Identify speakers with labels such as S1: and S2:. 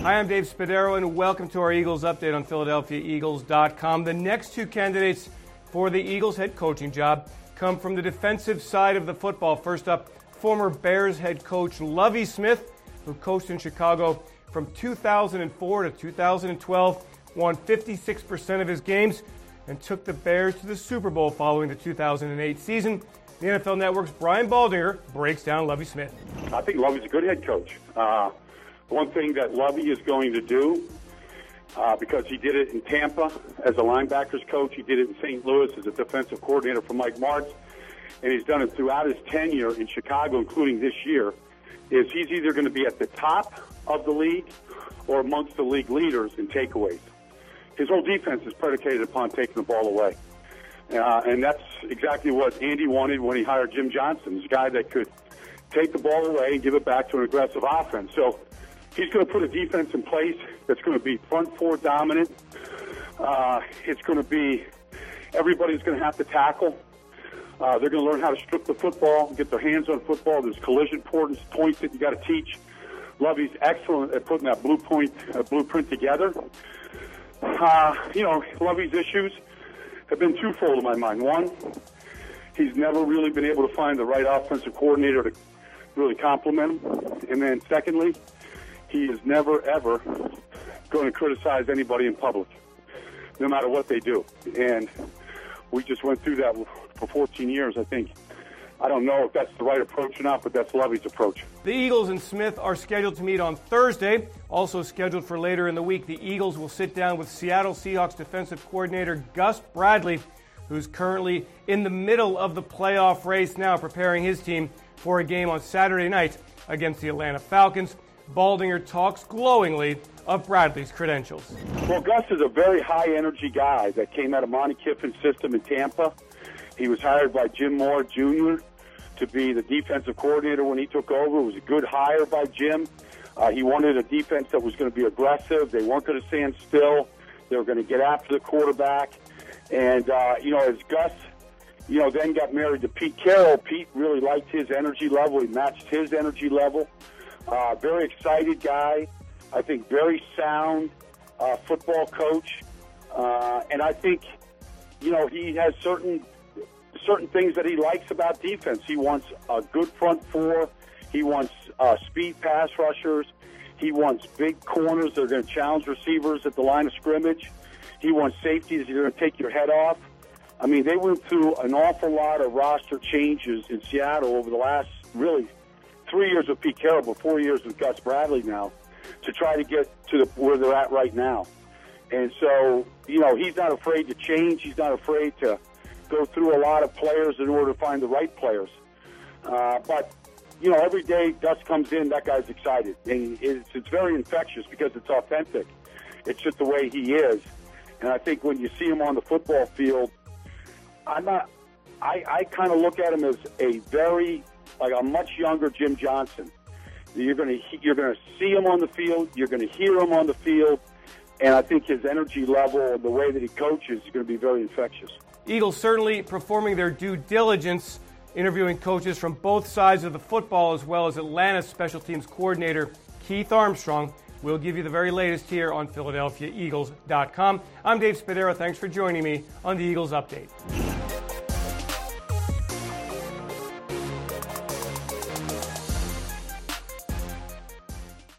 S1: Hi, I'm Dave Spadaro, and welcome to our Eagles Update on PhiladelphiaEagles.com. The next two candidates for the Eagles head coaching job come from the defensive side of the football. First up, former Bears head coach Lovie Smith, who coached in Chicago from 2004 to 2012, won 56% of his games, and took the Bears to the Super Bowl following the 2008 season. The NFL Network's Brian Baldinger breaks down Lovie Smith.
S2: I think Lovie's a good head coach. One thing that Lovie is going to do, because he did it in Tampa as a linebackers coach, he did it in St. Louis as a defensive coordinator for Mike Martz, and he's done it throughout his tenure in Chicago, including this year, is he's either going to be at the top of the league or amongst the league leaders in takeaways. His whole defense is predicated upon taking the ball away. And that's exactly what Andy wanted when he hired Jim Johnson. He's a guy that could take the ball away and give it back to an aggressive offense. So he's going to put a defense in place that's going to be front four dominant. It's going to be everybody's going to have to tackle. They're going to learn how to strip the football, get their hands on football. There's collision points that you got to teach. Lovie's excellent at putting that blueprint together. Lovie's issues have been twofold in my mind. One, he's never really been able to find the right offensive coordinator to really complement him. And then secondly, he is never, ever going to criticize anybody in public, no matter what they do. And we just went through that for 14 years, I think. I don't know if that's the right approach or not, but that's Lovie's approach.
S1: The Eagles and Smith are scheduled to meet on Thursday. Also scheduled for later in the week, the Eagles will sit down with Seattle Seahawks defensive coordinator Gus Bradley, who's currently in the middle of the playoff race now, preparing his team for a game on Saturday night against the Atlanta Falcons. Baldinger talks glowingly of Bradley's credentials.
S2: Well, Gus is a very high-energy guy that came out of Monty Kiffin's system in Tampa. He was hired by Jim Moore Jr. to be the defensive coordinator when he took over. It was a good hire by Jim. He wanted a defense that was going to be aggressive. They weren't going to stand still. They were going to get after the quarterback. And, as Gus, then got married to Pete Carroll, Pete really liked his energy level. He matched his energy level. Very excited guy. I think very sound football coach. And I think, he has certain things that he likes about defense. He wants a good front four. He wants speed pass rushers. He wants big corners that are going to challenge receivers at the line of scrimmage. He wants safeties that are going to take your head off. I mean, they went through an awful lot of roster changes in Seattle over the last, really, 3 years with Pete Carroll, but 4 years with Gus Bradley now, to try to get to where they're at right now. And so, he's not afraid to change. He's not afraid to go through a lot of players in order to find the right players. But every day Gus comes in, that guy's excited. And it's very infectious because it's authentic. It's just the way he is. And I think when you see him on the football field, I kind of look at him as a much younger Jim Johnson. You're going to see him on the field. You're going to hear him on the field. And I think his energy level and the way that he coaches is going to be very infectious.
S1: Eagles certainly performing their due diligence, interviewing coaches from both sides of the football, as well as Atlanta's special teams coordinator, Keith Armstrong. We'll give you the very latest here on PhiladelphiaEagles.com. I'm Dave Spadaro. Thanks for joining me on the Eagles Update.